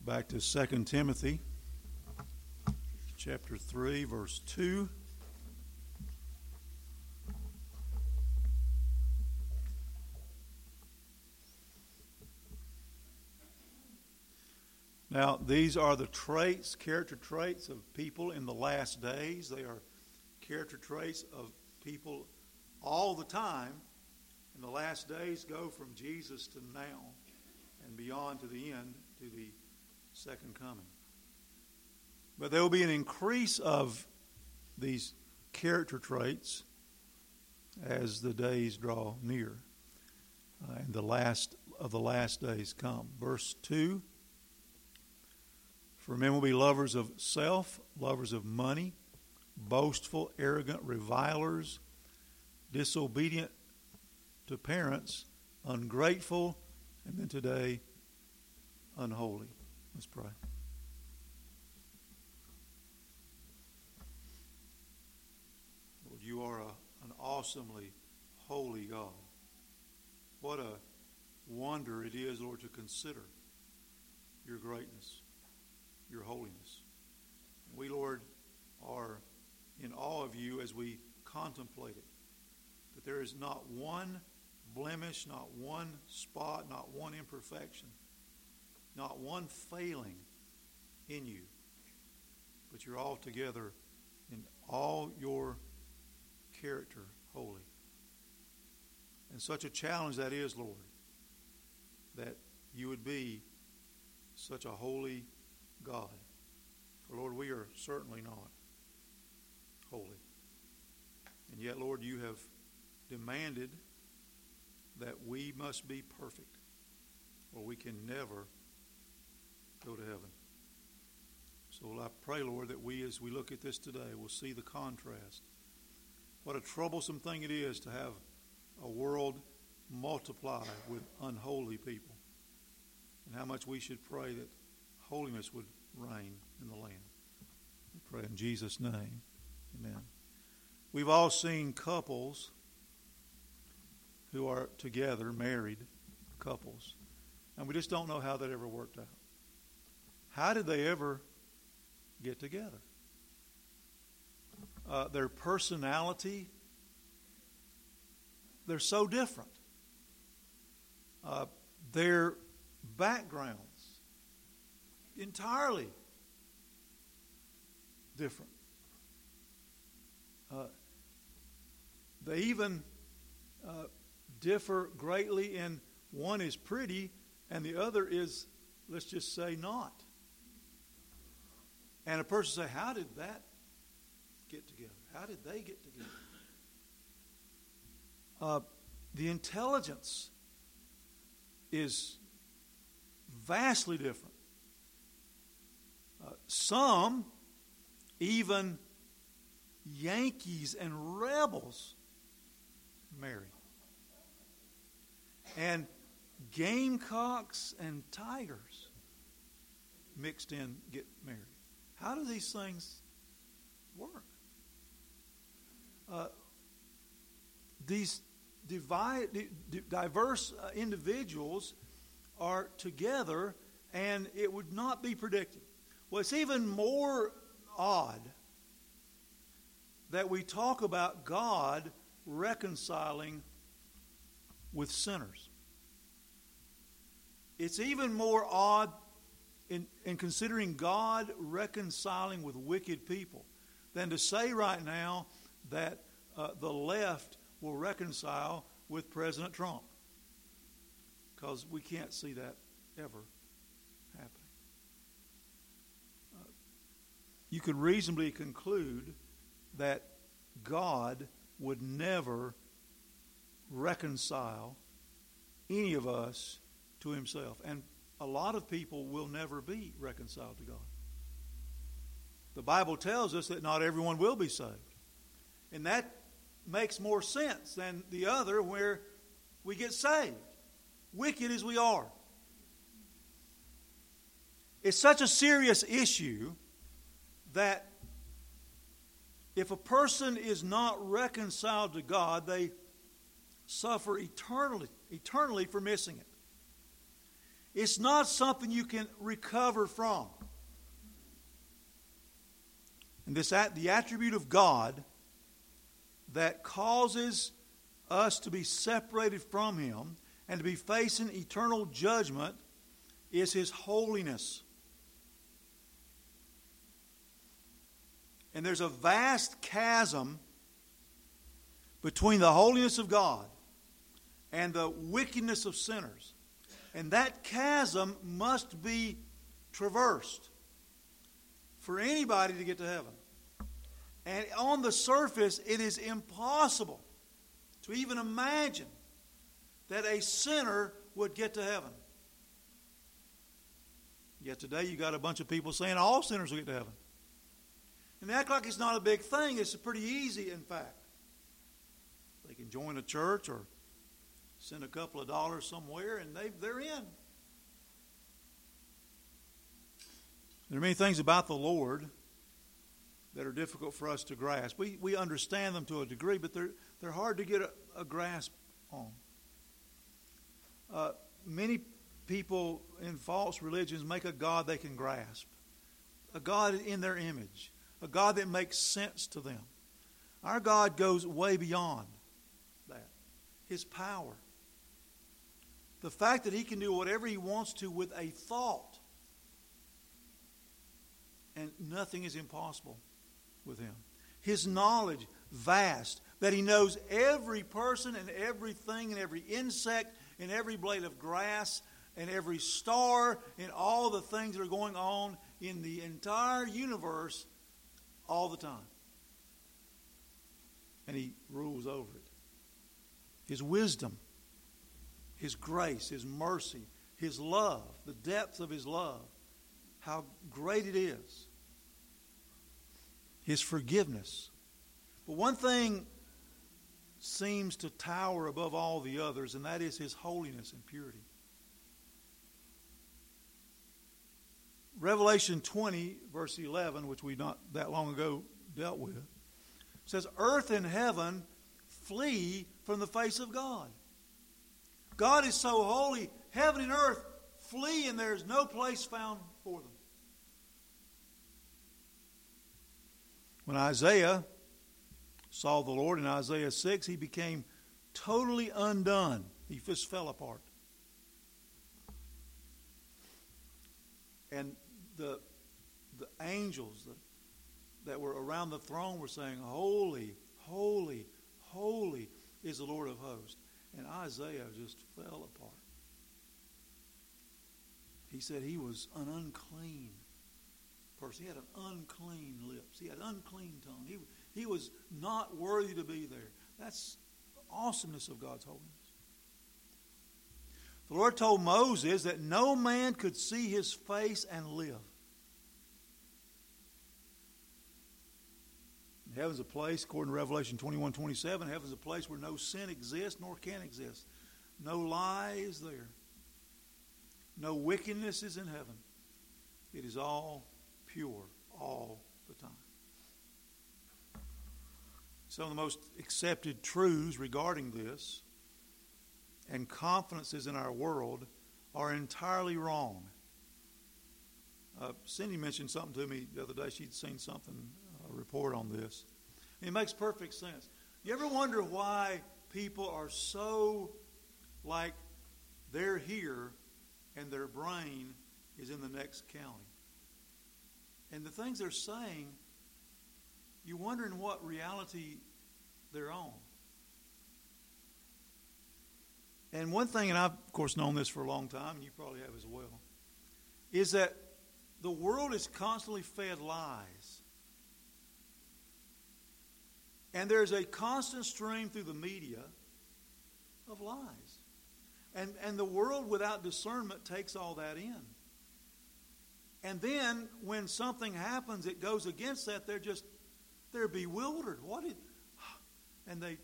Back to 2 Timothy chapter 3, verse 2. Now, these are the traits, character traits of people in the last days. They are character traits of people all the time. And the last days go from Jesus to now and beyond to the end, to the second coming. But there will be an increase of these character traits as the days draw near and the last of the last days come. Verse 2, for men will be lovers of self, lovers of money, boastful, arrogant, revilers, disobedient to parents, ungrateful, and then today, unholy. Let's pray. Lord, you are an awesomely holy God. What a wonder it is, Lord, to consider your greatness, your holiness. We, Lord, are in awe of you as we contemplate it. That there is not one blemish, not one spot, not one imperfection, not one failing in you. But you're altogether in all your character holy. And such a challenge that is, Lord, that you would be such a holy God. For, Lord, we are certainly not holy. And yet, Lord, you have demanded that we must be perfect, or we can never go to heaven. So I pray, Lord, that we, as we look at this today, will see the contrast. What a troublesome thing it is to have a world multiply with unholy people, and how much we should pray that holiness would reign in the land. We pray in Jesus' name. Amen. We've all seen couples who are together, married couples, and we just don't know how that ever worked out. How did they ever get together? Their personality, they're so different. Their backgrounds, entirely different. They even differ greatly in one is pretty and the other is, let's just say, not. And a person say, how did that get together? How did they get together? The intelligence is vastly different. Some, even Yankees and rebels, marry. And Gamecocks and Tigers mixed in get married. How do these things work? These diverse individuals are together, and it would not be predicted. Well, it's even more odd that we talk about God reconciling with sinners. It's even more odd in considering God reconciling with wicked people than to say right now that the left will reconcile with President Trump. Because we can't see that ever happening. You could reasonably conclude that God would never reconcile any of us to himself. And a lot of people will never be reconciled to God. The Bible tells us that not everyone will be saved. And that makes more sense than the other where we get saved, wicked as we are. It's such a serious issue that if a person is not reconciled to God, they suffer eternally for missing it. It's not something you can recover from. And the attribute of God that causes us to be separated from Him and to be facing eternal judgment is His holiness. And there's a vast chasm between the holiness of God and the wickedness of sinners. And that chasm must be traversed for anybody to get to heaven. And on the surface, it is impossible to even imagine that a sinner would get to heaven. Yet today you got a bunch of people saying all sinners will get to heaven. And they act like it's not a big thing. It's pretty easy, in fact. They can join a church or send a couple of dollars somewhere and they're in. There are many things about the Lord that are difficult for us to grasp. We understand them to a degree, but they're hard to get a grasp on. Many people in false religions make a God they can grasp, a God in their image, a God that makes sense to them. Our God goes way beyond that. His power. The fact that He can do whatever He wants to with a thought. And nothing is impossible with Him. His knowledge, vast, that He knows every person and everything and every insect and every blade of grass and every star and all the things that are going on in the entire universe all the time. And He rules over it. His wisdom, His grace, His mercy, His love, the depth of His love, how great it is. His forgiveness. But one thing seems to tower above all the others, and that is His holiness and purity. Revelation 20, verse 11, which we not that long ago dealt with, says, earth and heaven flee from the face of God. God is so holy, heaven and earth flee, and there is no place found for them. When Isaiah saw the Lord in Isaiah 6, he became totally undone. He just fell apart. And the angels that were around the throne were saying, holy, holy, holy is the Lord of hosts. And Isaiah just fell apart. He said he was an unclean person. He had an unclean lips. He had unclean tongue. He was not worthy to be there. That's the awesomeness of God's holiness. The Lord told Moses that no man could see His face and live. Heaven's a place, according to Revelation 21:27, heaven's a place where no sin exists nor can exist. No lie is there. No wickedness is in heaven. It is all pure all the time. Some of the most accepted truths regarding this and confidences in our world are entirely wrong. Cindy mentioned something to me the other day. She'd seen something, a report on this. It makes perfect sense. You ever wonder why people are so like they're here and their brain is in the next county? And the things they're saying, you're wondering what reality they're on. And one thing, and I've, of course, known this for a long time, and you probably have as well, is that the world is constantly fed lies. And there's a constant stream through the media of lies. And the world without discernment takes all that in. And then when something happens that goes against that, they're bewildered. And there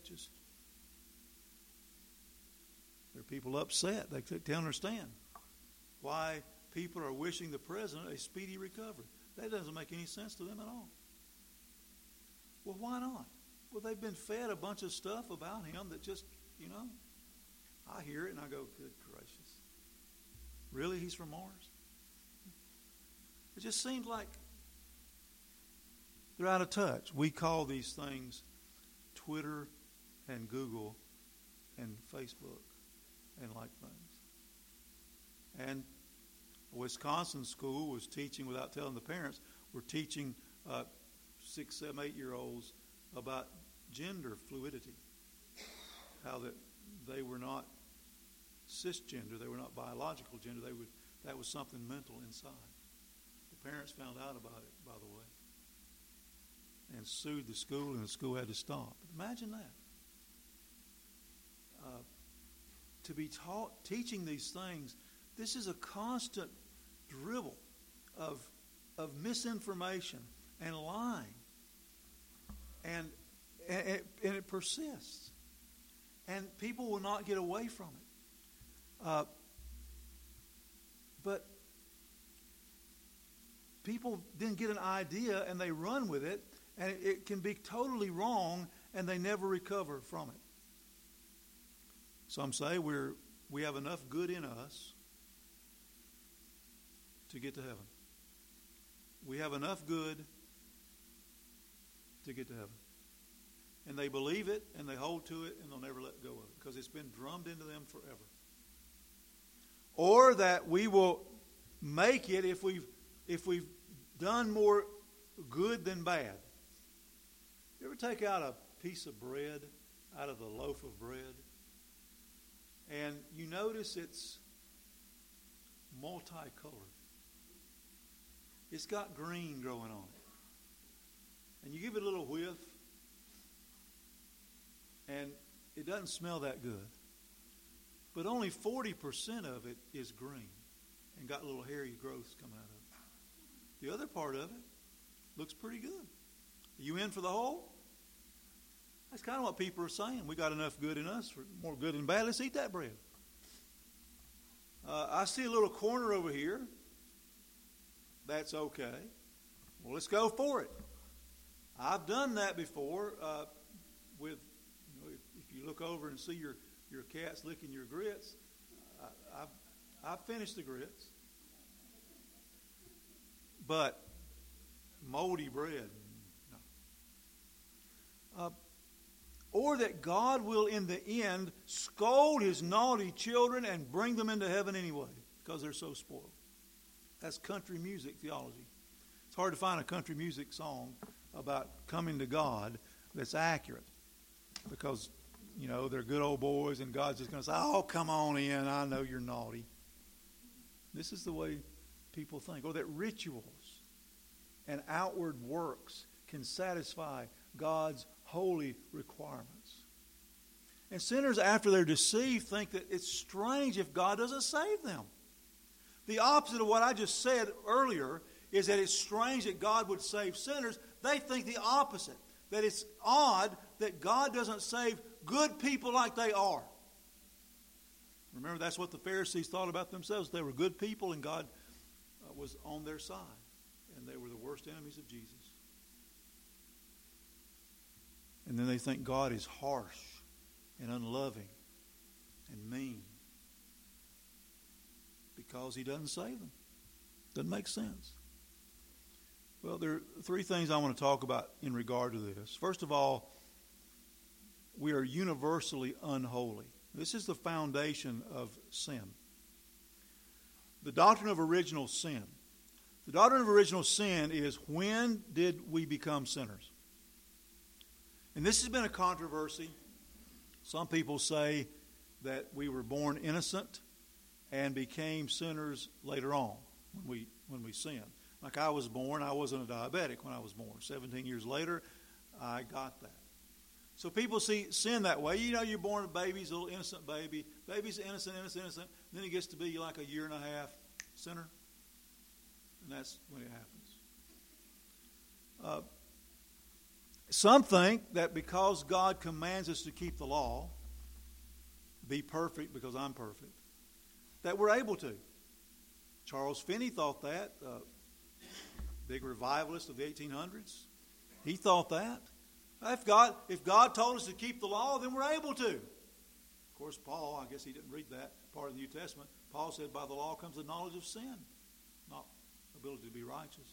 are people upset. They can't understand why people are wishing the president a speedy recovery. That doesn't make any sense to them at all. Well, why not? Well, they've been fed a bunch of stuff about him that just, I hear it and I go, good gracious. Really? He's from Mars? It just seems like they're out of touch. We call these things Twitter and Google and Facebook and like things. And a Wisconsin school was teaching, without telling the parents, we're teaching 6, 7, 8-year-olds about gender fluidity. How that they were not cisgender, they were not biological gender, that was something mental inside. The parents found out about it, by the way, and sued the school, and the school had to stop. But imagine that. To be taught, teaching these things, this is a constant dribble of misinformation and lying. And it persists. And people will not get away from it. But people then get an idea and they run with it, and it can be totally wrong, and they never recover from it. Some say we have enough good in us to get to heaven. We have enough good to get to heaven. And they believe it, and they hold to it, and they'll never let go of it because it's been drummed into them forever. Or that we will make it if we've done more good than bad. You ever take out a piece of bread out of the loaf of bread, and you notice it's multicolored? It's got green growing on it. And you give it a little whiff, and it doesn't smell that good. But only 40% of it is green and got little hairy growths coming out of it. The other part of it looks pretty good. Are you in for the whole? That's kind of what people are saying. We got enough good in us for more good than bad. Let's eat that bread. I see a little corner over here. That's okay. Well, let's go for it. I've done that before with, if you look over and see your cat's licking your grits, I've finished the grits. But moldy bread, no. Or that God will, in the end, scold his naughty children and bring them into heaven anyway because they're so spoiled. That's country music theology. It's hard to find a country music song about coming to God that's accurate because, they're good old boys and God's just going to say, oh, come on in, I know you're naughty. This is the way people think. Or that rituals and outward works can satisfy God's holy requirements. And sinners, after they're deceived, think that it's strange if God doesn't save them. The opposite of what I just said earlier is that it's strange that God would save sinners. They think the opposite, that it's odd that God doesn't save good people like they are. Remember, that's what the Pharisees thought about themselves. They were good people and God was on their side. And they were the worst enemies of Jesus. And then they think God is harsh and unloving and mean because he doesn't save them. Doesn't make sense. Well, there are three things I want to talk about in regard to this. First of all, we are universally unholy. This is the foundation of sin. The doctrine of original sin. The doctrine of original sin is, when did we become sinners? And this has been a controversy. Some people say that we were born innocent and became sinners later on when we sinned. Like I was born, I wasn't a diabetic when I was born. 17 years later, I got that. So people see sin that way. You're born a baby, he's a little innocent baby. Baby's innocent. Then he gets to be like a year and a half sinner. And that's when it happens. Some think that because God commands us to keep the law, be perfect because I'm perfect, that we're able to. Charles Finney thought that, big revivalist of the 1800s. He thought that. If God told us to keep the law, then we're able to. Of course, Paul, I guess he didn't read that part of the New Testament. Paul said, by the law comes the knowledge of sin, not ability to be righteous.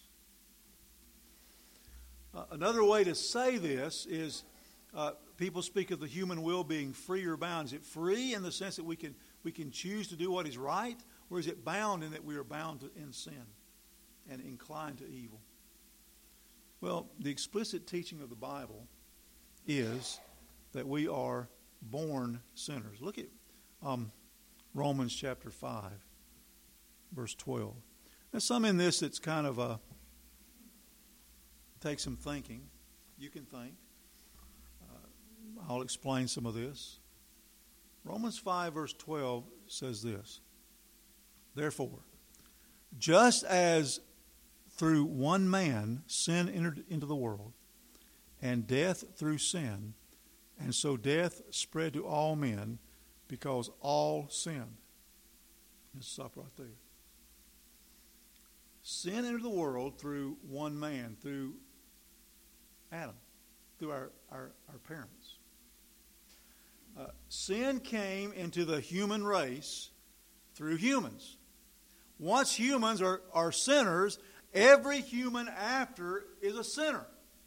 Another way to say this is people speak of the human will being free or bound. Is it free in the sense that we can choose to do what is right, or is it bound in that we are bound in sin and inclined to evil? Well, the explicit teaching of the Bible is that we are born sinners. Look at Romans chapter 5, verse 12. There's some in this that's kind of takes some thinking. You can think. I'll explain some of this. Romans 5, verse 12 says this. Therefore, just as through one man sin entered into the world, and death through sin, and so death spread to all men because all sinned. Let's stop right there. Sin entered the world through one man, through Adam, through our parents. Sin came into the human race through humans. Once humans are sinners, every human after is a sinner.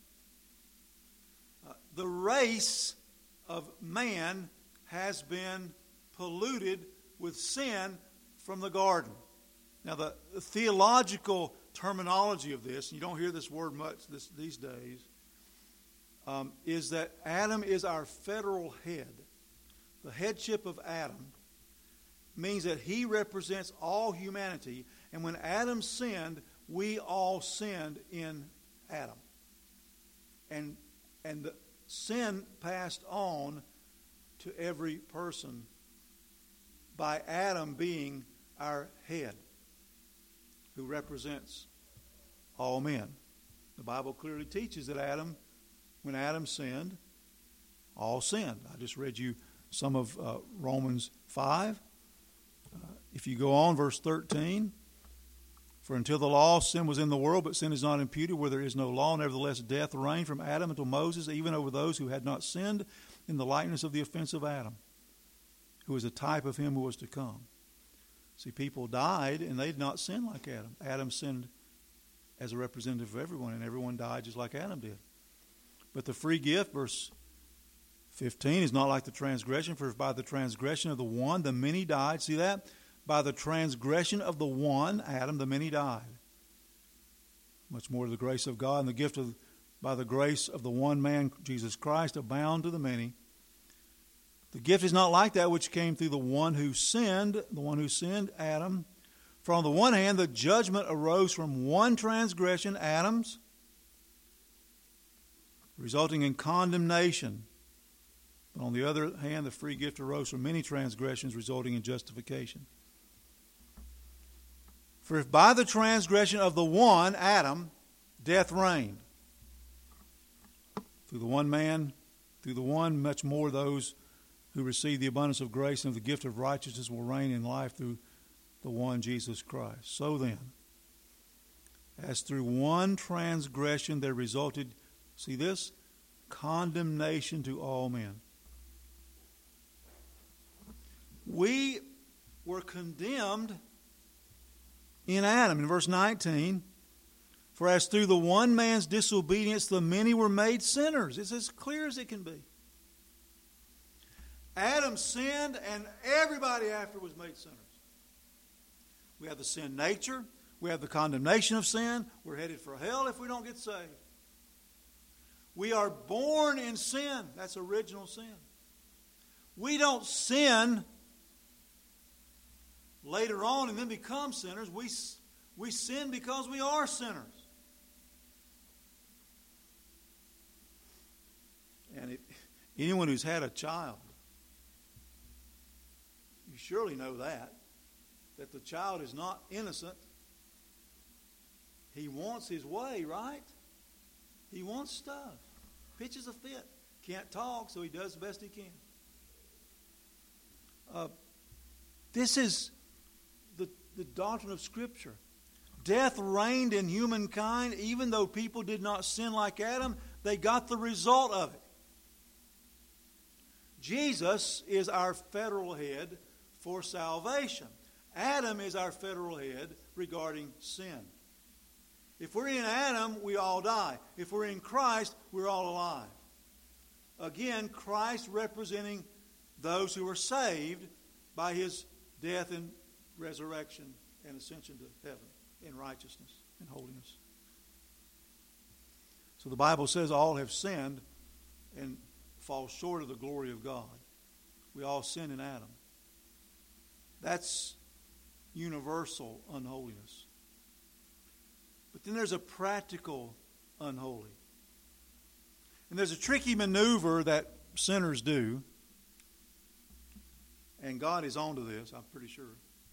The race of man has been polluted with sin from the garden. Now, the theological terminology of this, and you don't hear this word much these days, is that Adam is our federal head. The headship of Adam means that he represents all humanity, and when Adam sinned, we all sinned in Adam. And the sin passed on to every person by Adam being our head, who represents all men. The Bible clearly teaches that when Adam sinned, all sinned. I just read you some of Romans 5. If you go on, verse 13, for until the law, sin was in the world, but sin is not imputed where there is no law. Nevertheless, death reigned from Adam until Moses, even over those who had not sinned, in the likeness of the offense of Adam, who was a type of him who was to come. See, people died, and they did not sin like Adam. Adam sinned as a representative of everyone, and everyone died just like Adam did. But the free gift, verse 15, is not like the transgression, for by the transgression of the one, the many died. See that? By the transgression of the one, Adam, the many died. Much more to the grace of God and the gift of, by the grace of the one man, Jesus Christ, abound to the many. The gift is not like that which came through the one who sinned, Adam. For on the one hand, the judgment arose from one transgression, Adam's, resulting in condemnation. But on the other hand, the free gift arose from many transgressions, resulting in justification. For if by the transgression of the one, Adam, death reigned, through the one man, through the one, much more those who receive the abundance of grace and of the gift of righteousness will reign in life through the one, Jesus Christ. So then, as through one transgression there resulted, see this, condemnation to all men. We were condemned in Adam. In verse 19, for as through the one man's disobedience the many were made sinners. It's as clear as it can be. Adam sinned and everybody after was made sinners. We have the sin nature. We have the condemnation of sin. We're headed for hell if we don't get saved. We are born in sin. That's original sin. We don't sin later on and then become sinners. We sin because we are sinners. And anyone who's had a child, you surely know that the child is not innocent. He wants his way, right? He wants stuff. Pitches a fit. Can't talk, so he does the best he can. This is the doctrine of Scripture. Death reigned in humankind, even though people did not sin like Adam. They got the result of it. Jesus is our federal head for salvation. Adam is our federal head regarding sin. If we're in Adam, we all die. If we're in Christ, we're all alive. Again, Christ representing those who are saved by His death and resurrection and ascension to heaven in righteousness and holiness. So the Bible says all have sinned and fall short of the glory of God. We all sin in Adam. That's universal unholiness. But then there's a practical unholy. And there's a tricky maneuver that sinners do. And God is onto this, I'm pretty sure.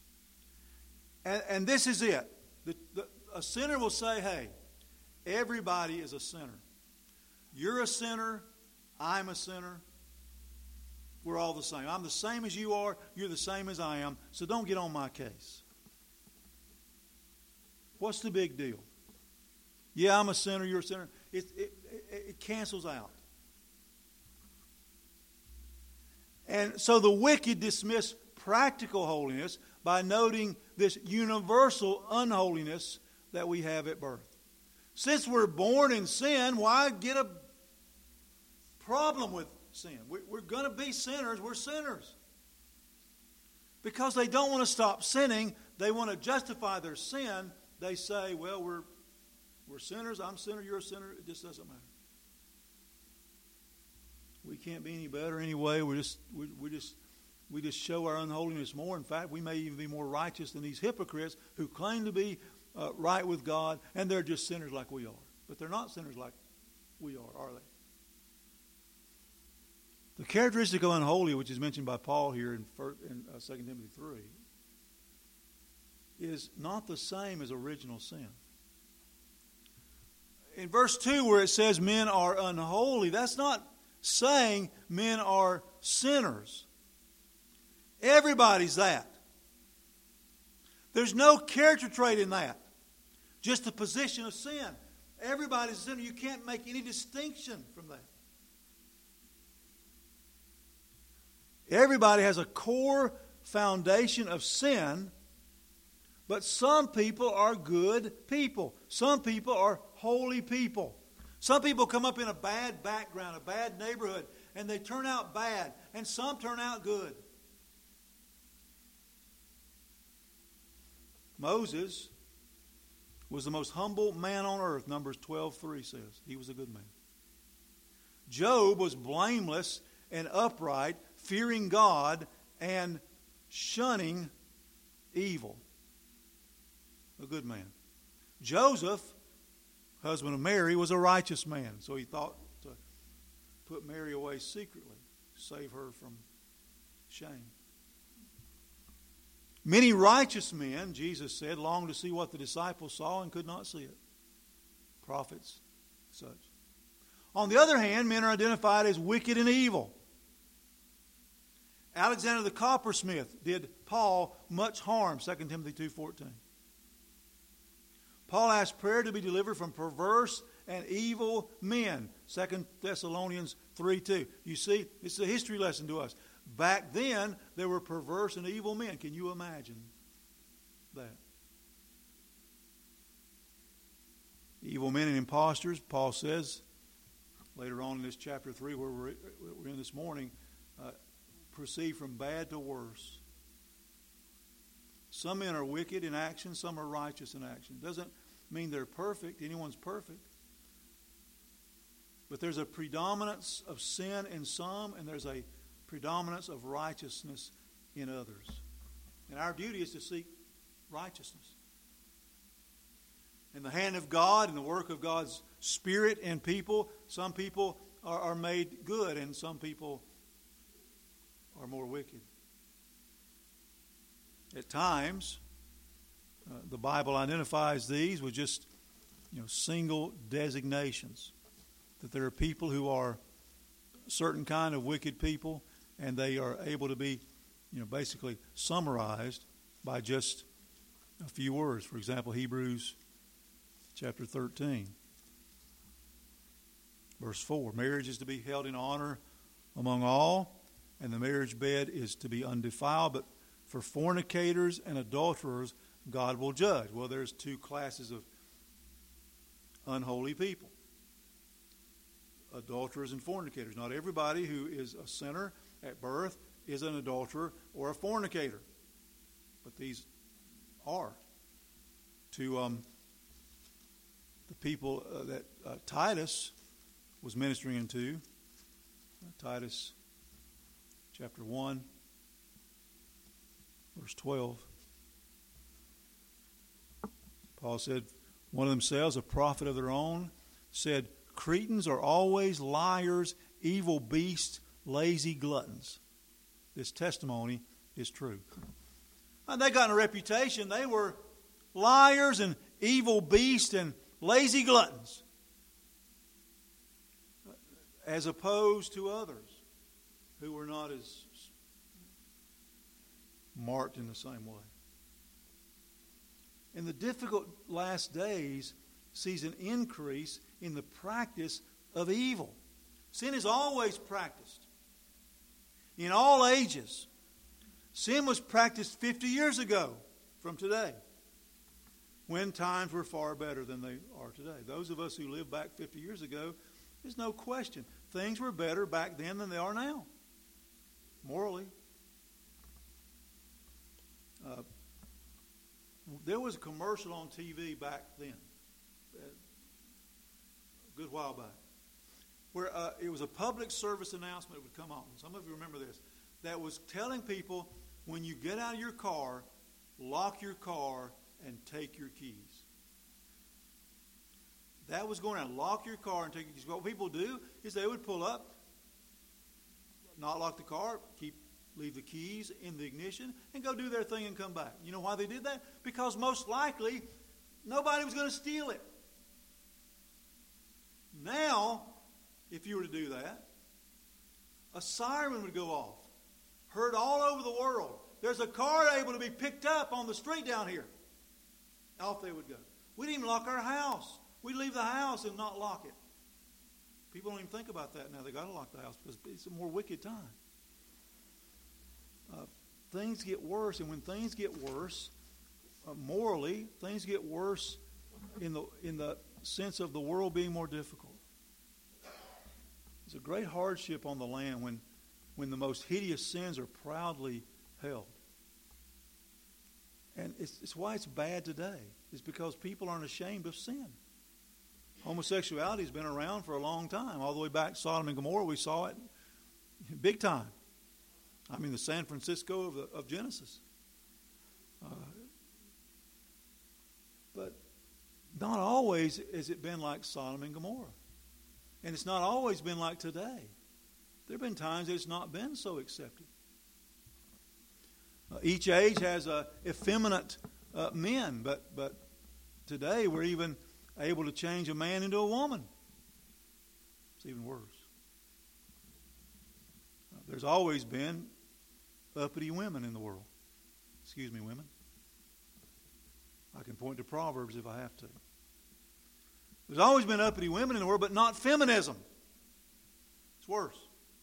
And this is it. A sinner will say, hey, everybody is a sinner. You're a sinner. I'm a sinner. We're all the same. I'm the same as you are. You're the same as I am. So don't get on my case. What's the big deal? Yeah, I'm a sinner. You're a sinner. It cancels out. And so the wicked dismiss practical holiness by noting this universal unholiness that we have at birth. Since we're born in sin, why get a problem with sin? We're going to be sinners. We're sinners. Because they don't want to stop sinning. They want to justify their sin. They say, well, we're sinners. I'm a sinner. You're a sinner. It just doesn't matter. We can't be any better anyway. We just show our unholiness more. In fact, we may even be more righteous than these hypocrites who claim to be right with God, and they're just sinners like we are. But they're not sinners like we are they? The characteristic of unholy, which is mentioned by Paul here in 2 Timothy 3, is not the same as original sin. In verse 2 where it says men are unholy, that's not saying men are sinners. Everybody's that. There's no character trait in that. Just a position of sin. Everybody's a sinner. You can't make any distinction from that. Everybody has a core foundation of sin, but some people are good people. Some people are holy people. Some people come up in a bad background, a bad neighborhood, and they turn out bad, and some turn out good. Moses was the most humble man on earth, Numbers 12:3 says. He was a good man. Job was blameless and upright, fearing God and shunning evil. A good man. Joseph, husband of Mary, was a righteous man, so he thought to put Mary away secretly, save her from shame. Many righteous men, Jesus said, longed to see what the disciples saw and could not see it. Prophets, such. On the other hand, men are identified as wicked and evil. Alexander the coppersmith did Paul much harm, 2 Timothy 2:14. Paul asked prayer to be delivered from perverse and evil men, 2 Thessalonians 3:2. You see, it's a history lesson to us. Back then, there were perverse and evil men. Can you imagine that? Evil men and impostors, Paul says, later on in this chapter 3, where we're in this morning, proceed from bad to worse. Some men are wicked in action, some are righteous in action. Doesn't mean they're perfect. Anyone's perfect. But there's a predominance of sin in some, and there's a predominance of righteousness in others. And our duty is to seek righteousness. In the hand of God and the work of God's Spirit in people, some people are made good and some people are more wicked. At times, the Bible identifies these with just single designations. That there are people who are a certain kind of wicked people, and they are able to be basically summarized by just a few words. For example, Hebrews chapter 13, verse 4. Marriage is to be held in honor among all, and the marriage bed is to be undefiled, but for fornicators and adulterers God will judge. Well, there's two classes of unholy people. Adulterers and fornicators. Not everybody who is a sinner at birth is an adulterer or a fornicator. But these are. To the people that Titus was ministering into, Titus chapter 1, verse 12. Paul said, one of themselves, a prophet of their own, said, Cretans are always liars, evil beasts, lazy gluttons. This testimony is true. And they got a reputation. They were liars and evil beasts and lazy gluttons, as opposed to others who were not as marked in the same way. And the difficult last days sees an increase in the practice of evil. Sin is always practiced in all ages. Sin was practiced 50 years ago from today, when times were far better than they are today. Those of us who lived back 50 years ago, there's no question. Things were better back then than they are now, morally. There was a commercial on TV back then, a good while back, where it was a public service announcement that would come on. Some of you remember this. That was telling people, when you get out of your car, lock your car and take your keys. That was going around. Lock your car and take your keys. What people do is they would pull up, not lock the car, leave the keys in the ignition, and go do their thing and come back. You know why they did that? Because most likely nobody was going to steal it. Now, if you were to do that, a siren would go off, heard all over the world. There's a car able to be picked up on the street down here. Off they would go. We didn't even lock our house. We'd leave the house and not lock it. People don't even think about that now. They got to lock the house because it's a more wicked time. Things get worse, and when things get worse, morally, things get worse in the sense of the world being more difficult. It's a great hardship on the land when the most hideous sins are proudly held. And it's why it's bad today. It's because people aren't ashamed of sin. Homosexuality has been around for a long time. All the way back to Sodom and Gomorrah, we saw it big time. I mean, the San Francisco of Genesis. But not always has it been like Sodom and Gomorrah. And it's not always been like today. There have been times that it's not been so accepted. Each age has effeminate men, but today we're even able to change a man into a woman. It's even worse. There's always been uppity women in the world. Excuse me, women. I can point to Proverbs if I have to. There's always been uppity women in the world, but not feminism. It's worse.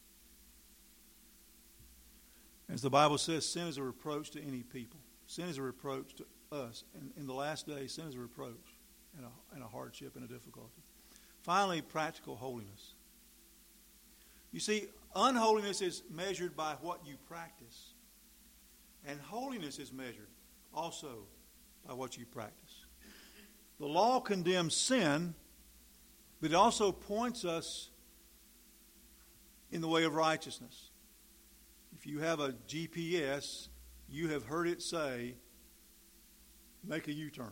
As the Bible says, sin is a reproach to any people. Sin is a reproach to us. And in the last days, sin is a reproach and a hardship and a difficulty. Finally, practical holiness. You see, unholiness is measured by what you practice. And holiness is measured also by what you practice. The law condemns sin, but it also points us in the way of righteousness. If you have a GPS, you have heard it say, make a U-turn.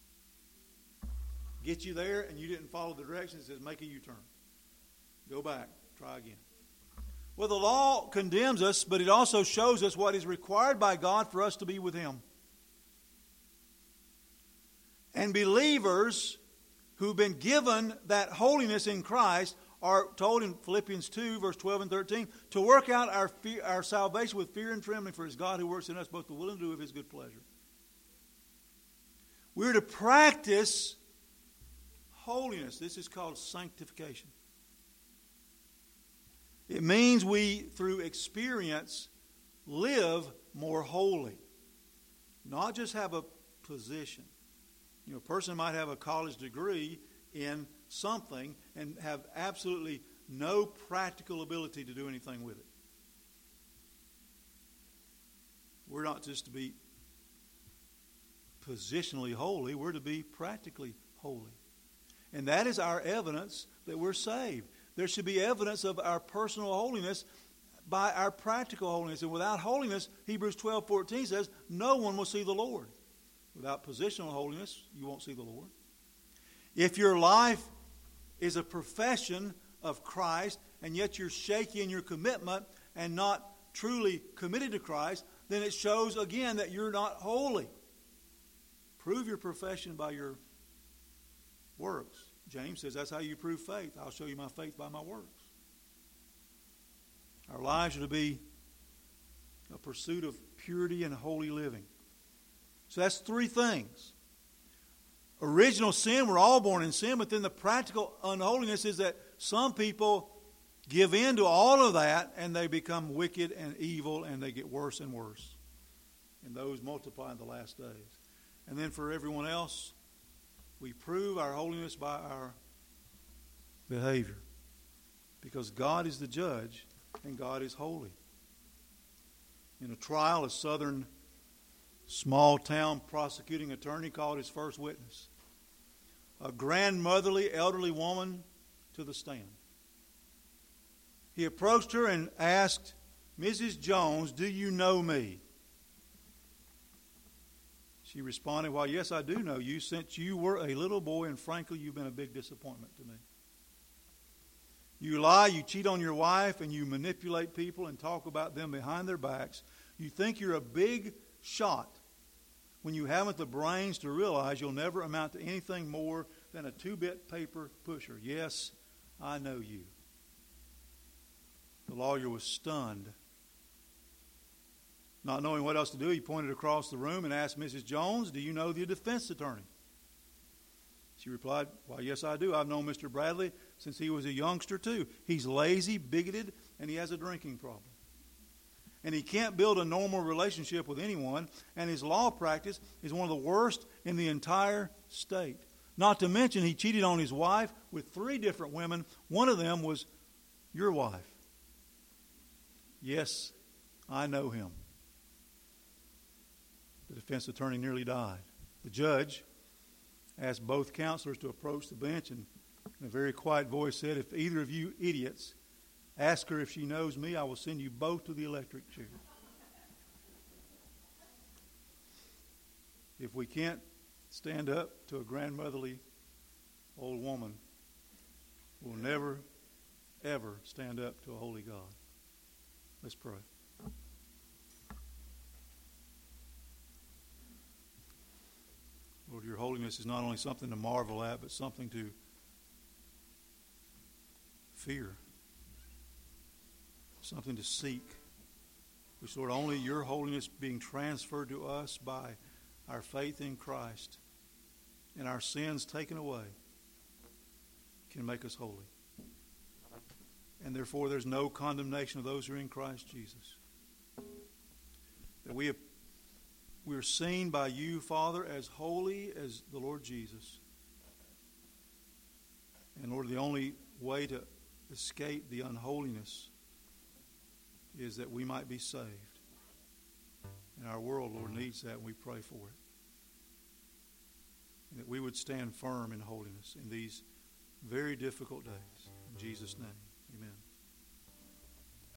Get you there and you didn't follow the directions, it says make a U-turn. Go back, try again. Well, the law condemns us, but it also shows us what is required by God for us to be with Him. And believers who've been given that holiness in Christ are told in Philippians 2, verse 12 and 13, to work out our salvation with fear and trembling, for it is God who works in us both the will and do of His good pleasure. We're to practice holiness. This is called sanctification. It means we, through experience, live more holy. Not just have a position. You know, a person might have a college degree in something and have absolutely no practical ability to do anything with it. We're not just to be positionally holy, we're to be practically holy. And that is our evidence that we're saved. There should be evidence of our personal holiness by our practical holiness. And without holiness, Hebrews 12:14 says, no one will see the Lord. Without positional holiness, you won't see the Lord. If your life is a profession of Christ, and yet you're shaky in your commitment and not truly committed to Christ, then it shows again that you're not holy. Prove your profession by your works. James says that's how you prove faith. I'll show you my faith by my works. Our lives are to be a pursuit of purity and holy living. So that's three things. Original sin, we're all born in sin, but then the practical unholiness is that some people give in to all of that and they become wicked and evil and they get worse and worse. And those multiply in the last days. And then for everyone else, we prove our holiness by our behavior. Because God is the judge and God is holy. In a trial, a southern small-town prosecuting attorney called his first witness, a grandmotherly, elderly woman, to the stand. He approached her and asked, "Mrs. Jones, do you know me?" She responded, "Why, yes, I do know you. Since you were a little boy, and frankly, you've been a big disappointment to me. You lie, you cheat on your wife, and you manipulate people and talk about them behind their backs. You think you're a big shot when you haven't the brains to realize you'll never amount to anything more than a 2-bit paper pusher. Yes, I know you." The lawyer was stunned. Not knowing what else to do, he pointed across the room and asked Mrs. Jones, "Do you know the defense attorney?" She replied, "Why, yes, I do. I've known Mr. Bradley since he was a youngster, too. He's lazy, bigoted, and he has a drinking problem. And he can't build a normal relationship with anyone, and his law practice is one of the worst in the entire state. Not to mention he cheated on his wife with 3 different women. One of them was your wife." "Yes, I know him." The defense attorney nearly died. The judge asked both counselors to approach the bench and in a very quiet voice said, "If either of you idiots ask her if she knows me, I will send you both to the electric chair." If we can't stand up to a grandmotherly old woman, we'll never, ever stand up to a holy God. Let's pray. Lord, your holiness is not only something to marvel at, but something to fear, something to seek. Which, Lord, only your holiness being transferred to us by our faith in Christ and our sins taken away can make us holy. And therefore there's no condemnation of those who are in Christ Jesus. That we're seen by you, Father, as holy as the Lord Jesus. And Lord, the only way to escape the unholiness is that we might be saved. And our world, Lord, needs that, and we pray for it. And that we would stand firm in holiness in these very difficult days. In Jesus' name, amen.